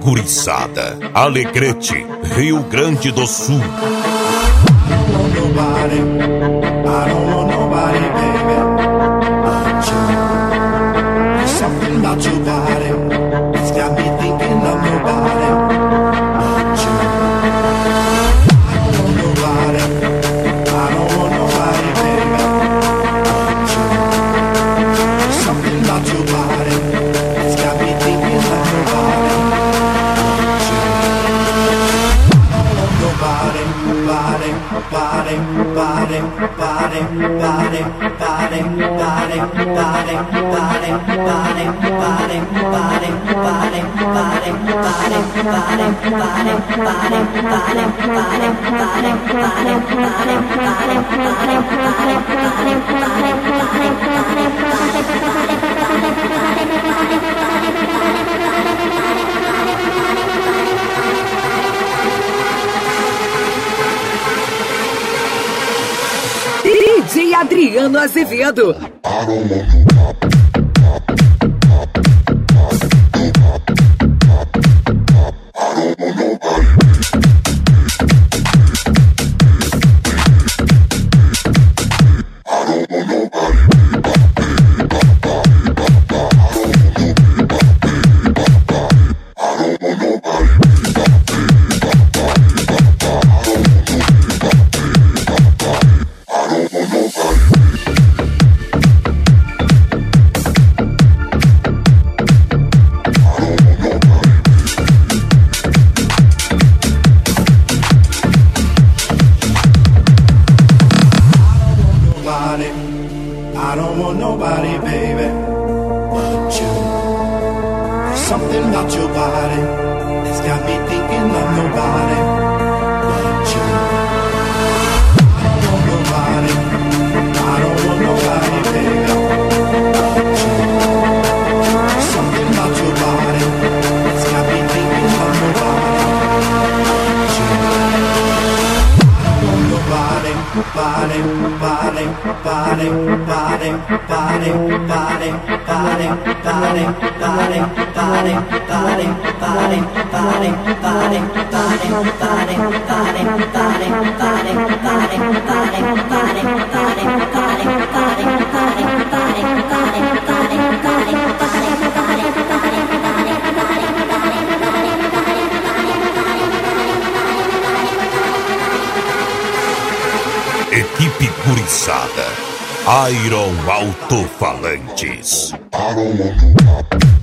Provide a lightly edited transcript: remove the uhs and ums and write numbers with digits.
Guriçada, Alegrete, Rio Grande do Sul. DJ Adriano Azevedo. I don't want nobody, baby, but you. There's something about your body that's got me thinking of nobody but you. I don't want nobody, I don't want nobody, baby, but you. There's something about your body that's got me thinking of nobody but you. I don't want nobody, body, body, body, body, body, body, body, body, body, body, body, body, body, body, Equipe Guriçada, Iron Alto-Falantes.